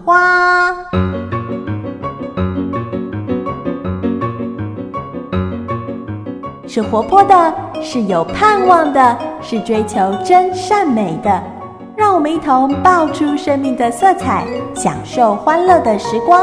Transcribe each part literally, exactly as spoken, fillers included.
花。是活泼的，是有盼望的，是追求真善美的。让我们一同爆出生命的色彩，享受欢乐的时光。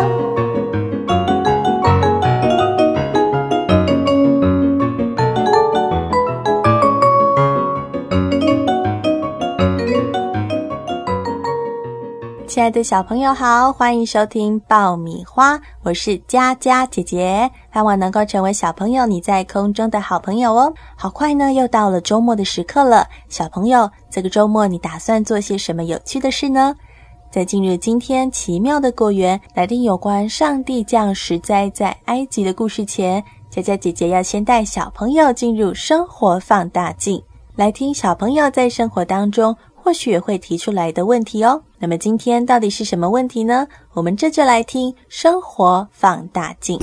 亲爱的小朋友好，欢迎收听爆米花，我是佳佳姐姐，盼望能够成为小朋友你在空中的好朋友哦。好快呢，又到了周末的时刻了，小朋友，这个周末你打算做些什么有趣的事呢？在进入今天奇妙的果园，来听有关上帝降十灾在埃及的故事前，佳佳姐姐要先带小朋友进入生活放大镜，来听小朋友在生活当中或许也会提出来的问题哦。那么今天到底是什么问题呢？我们这就来听生活放大镜。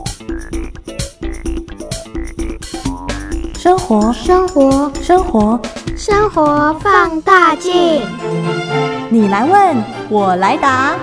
生活， 生活， 生活， 生活放大镜。 你来问，我来答。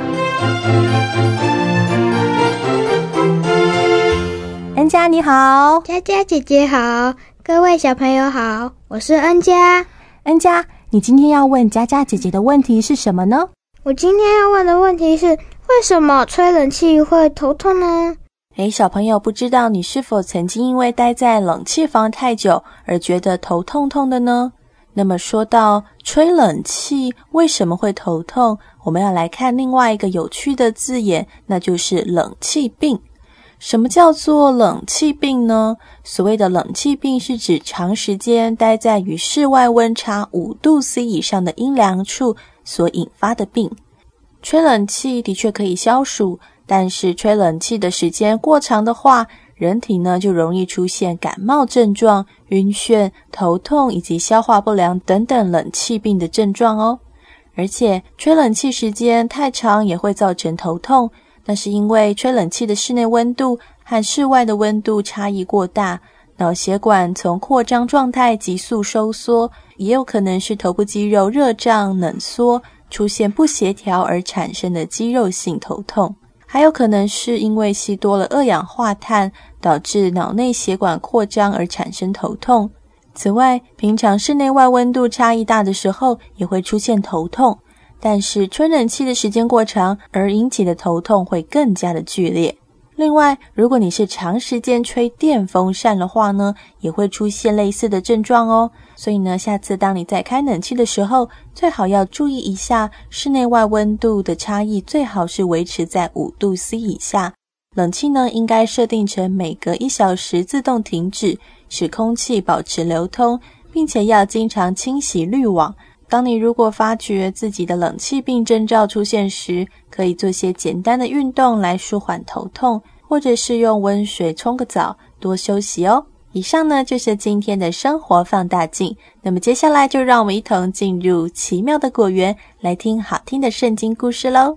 恩佳你好。 佳佳姐姐好，各位小朋友好，我是恩佳。 恩佳，你今天要问佳佳姐姐的问题是什么呢？ 我今天要问的问题是，为什么吹冷气会头痛呢？ 诶，小朋友，不知道你是否曾经因为待在冷气房太久而觉得头痛痛的呢？那么说到吹冷气为什么会头痛，我们要来看另外一个有趣的字眼，那就是冷气病。什么叫做冷气病呢？所谓的冷气病是指长时间待在与室外温差五度 C 以上的阴凉处所引发的病。吹冷气的确可以消暑，但是吹冷气的时间过长的话，人体呢就容易出现感冒症状、晕眩、头痛以及消化不良等等冷气病的症状哦。而且吹冷气时间太长也会造成头痛，那是因为吹冷气的室内温度和室外的温度差异过大，脑血管从扩张状态急速收缩，也有可能是头部肌肉热胀冷缩，出现不协调而产生的肌肉性头痛。还有可能是因为吸多了二氧化碳，导致脑内血管扩张而产生头痛。此外，平常室内外温度差异大的时候也会出现头痛，但是吹冷气的时间过长而引起的头痛会更加的剧烈。另外，如果你是长时间吹电风扇的话呢，也会出现类似的症状哦。所以呢，下次当你在开冷气的时候，最好要注意一下室内外温度的差异，最好是维持在五度 C 以下。冷气呢，应该设定成每隔一小时自动停止，使空气保持流通，并且要经常清洗滤网。当你如果发觉自己的冷气病征兆出现时，可以做些简单的运动来舒缓头痛，或者是用温水冲个澡，多休息哦。以上呢就是今天的生活放大镜，那么接下来就让我们一同进入奇妙的果园，来听好听的圣经故事咯。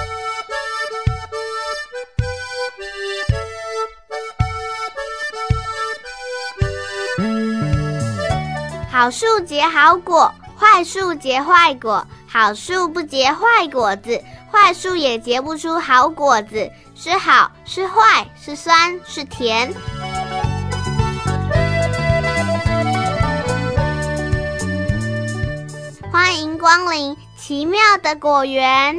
好树结好果，坏树结坏果，好树不结坏果子，坏树也结不出好果子，是好是坏，是酸是甜。欢迎光临奇妙的果园。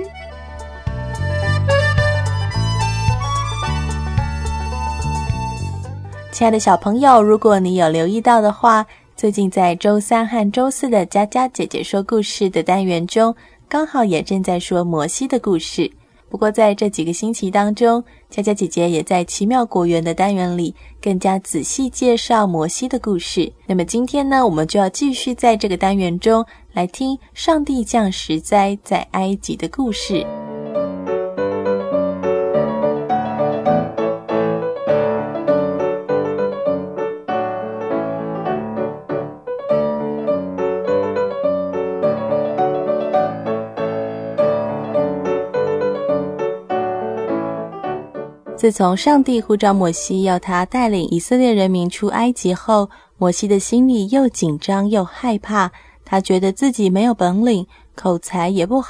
亲爱的小朋友，如果你有留意到的话，最近在周三和周四的佳佳姐姐说故事的单元中，刚好也正在说摩西的故事。不过在这几个星期当中，佳佳姐姐也在奇妙果园的单元里更加仔细介绍摩西的故事。那么今天呢，我们就要继续在这个单元中来听上帝降十灾在埃及的故事。自从上帝呼召摩西要他带领以色列人民出埃及后，摩西的心里又紧张又害怕，他觉得自己没有本领，口才也不好，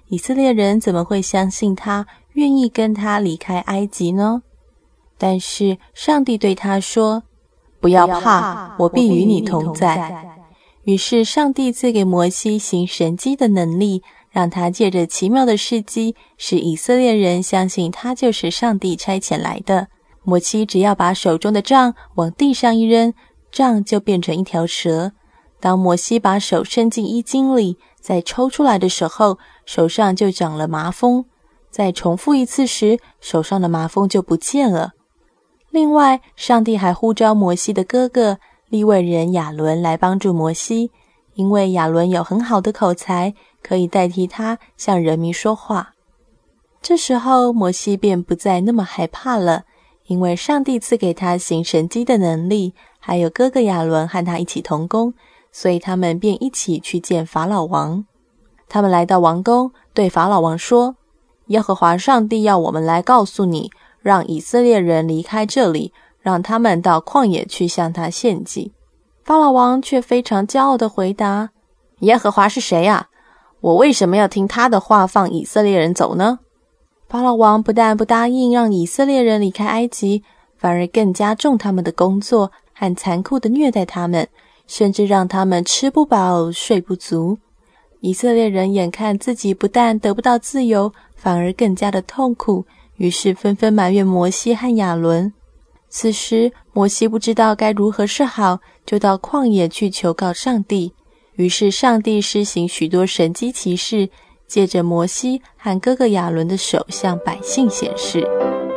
以色列人怎么会相信他，愿意跟他离开埃及呢？但是上帝对他说，不要怕，我必与你同在。于是上帝赐给摩西行神迹的能力，让他借着奇妙的事迹，使以色列人相信他就是上帝差遣来的。摩西只要把手中的杖往地上一扔，杖就变成一条蛇。当摩西把手伸进衣襟里，再抽出来的时候，手上就长了麻风。再重复一次时，手上的麻风就不见了。另外，上帝还呼召摩西的哥哥利未人亚伦来帮助摩西，因为亚伦有很好的口才，可以代替他向人民说话。这时候，摩西便不再那么害怕了，因为上帝赐给他行神迹的能力，还有哥哥亚伦和他一起同工，所以他们便一起去见法老王。他们来到王宫，对法老王说，耶和华上帝要我们来告诉你，让以色列人离开这里，让他们到旷野去向他献祭。法老王却非常骄傲地回答，耶和华是谁啊？我为什么要听他的话放以色列人走呢？法老王不但不答应让以色列人离开埃及，反而更加重他们的工作和残酷地虐待他们，甚至让他们吃不饱睡不足。以色列人眼看自己不但得不到自由，反而更加的痛苦，于是纷纷埋怨摩西和亚伦。此时摩西不知道该如何是好，就到旷野去求告上帝。于是上帝施行许多神迹奇事，借着摩西和哥哥亚伦的手向百姓显示。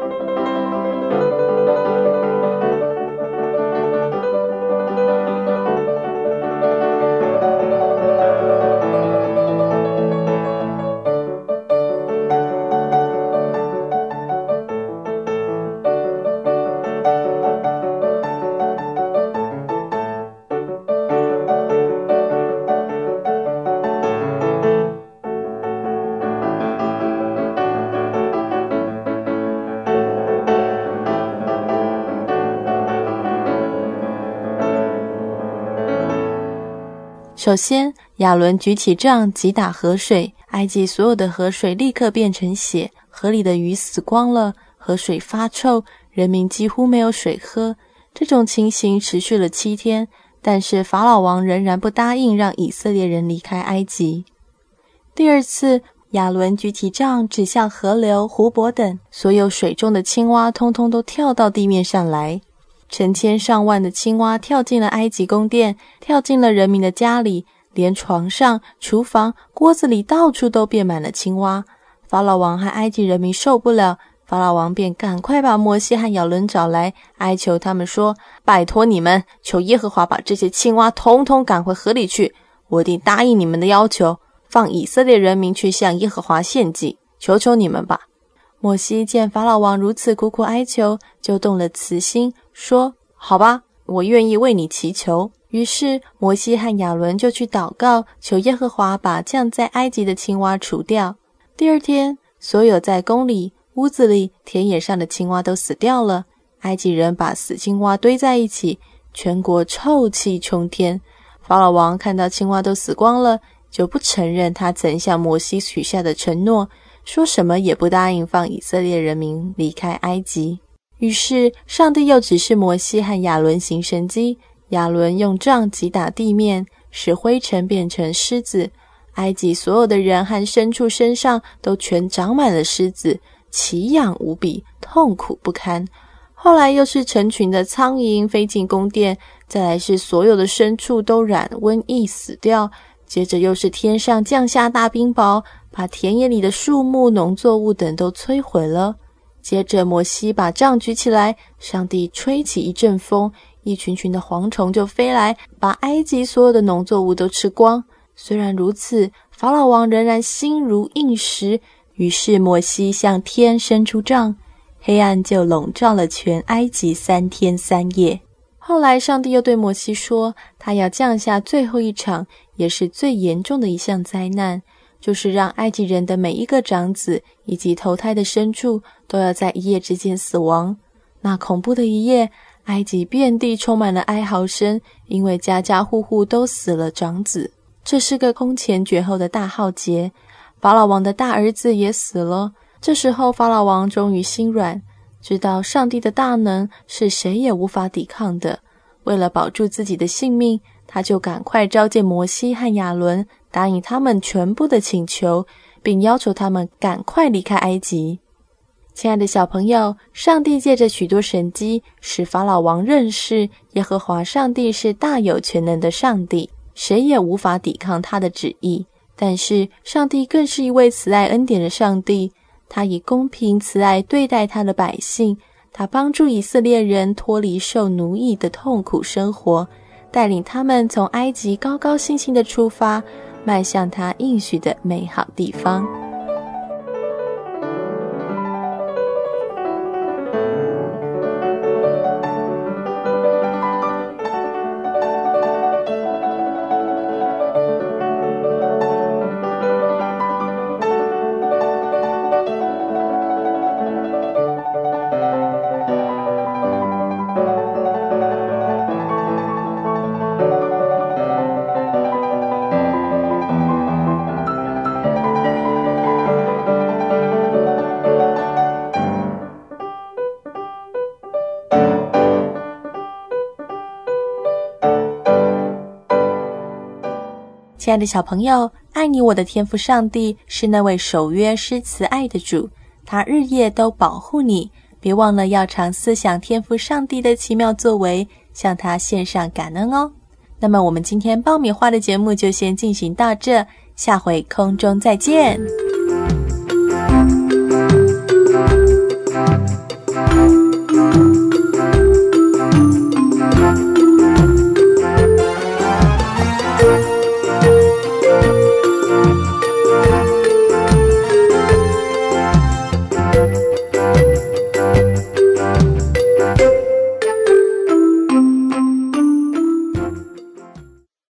首先，亚伦举起杖击打河水，埃及所有的河水立刻变成血，河里的鱼死光了，河水发臭，人民几乎没有水喝。这种情形持续了七天，但是法老王仍然不答应让以色列人离开埃及。第二次，亚伦举起杖指向河流、湖泊等，所有水中的青蛙通通都跳到地面上来。成千上万的青蛙跳进了埃及宫殿，跳进了人民的家里，连床上、厨房、锅子里到处都变满了青蛙。法老王和埃及人民受不了，法老王便赶快把摩西和亚伦找来，哀求他们说，拜托你们，求耶和华把这些青蛙统统赶回河里去，我一定答应你们的要求，放以色列人民去向耶和华献祭，求求你们吧。摩西见法老王如此苦苦哀求，就动了慈心，说，好吧，我愿意为你祈求。于是摩西和亚伦就去祷告，求耶和华把降在埃及的青蛙除掉。第二天，所有在宫里、屋子里、田野上的青蛙都死掉了。埃及人把死青蛙堆在一起，全国臭气冲天。法老王看到青蛙都死光了，就不承认他曾向摩西许下的承诺，说什么也不答应放以色列人民离开埃及。于是上帝又指示摩西和亚伦行神迹，亚伦用杖击打地面，使灰尘变成虱子，埃及所有的人和牲畜身上都全长满了虱子，奇痒无比，痛苦不堪。后来又是成群的苍蝇飞进宫殿，再来是所有的牲畜都染瘟疫死掉，接着又是天上降下大冰雹，把田野里的树木、农作物等都摧毁了。接着摩西把杖举起来，上帝吹起一阵风，一群群的蝗虫就飞来，把埃及所有的农作物都吃光。虽然如此，法老王仍然心如硬石，于是摩西向天伸出杖，黑暗就笼罩了全埃及三天三夜。后来上帝又对摩西说，他要降下最后一场，也是最严重的一项灾难，就是让埃及人的每一个长子以及头胎的牲畜都要在一夜之间死亡。那恐怖的一夜，埃及遍地充满了哀嚎声，因为家家户户都死了长子。这是个空前绝后的大浩劫。 法老王的大儿子也死了。这时候法老王终于心软，知道上帝的大能是谁也无法抵抗的。为了保住自己的性命，他就赶快召见摩西和亚伦，答应他们全部的请求，并要求他们赶快离开埃及。亲爱的小朋友，上帝借着许多神迹使法老王认识耶和华上帝是大有全能的上帝，谁也无法抵抗他的旨意。但是上帝更是一位慈爱恩典的上帝，他以公平慈爱对待他的百姓，他帮助以色列人脱离受奴役的痛苦生活，带领他们从埃及高高兴兴地出发，迈向他应许的美好地方。亲爱的小朋友，爱你我的天父上帝是那位守约施慈爱的主，他日夜都保护你，别忘了要常思想天父上帝的奇妙作为，向他献上感恩哦。那么我们今天爆米花的节目就先进行到这，下回空中再见。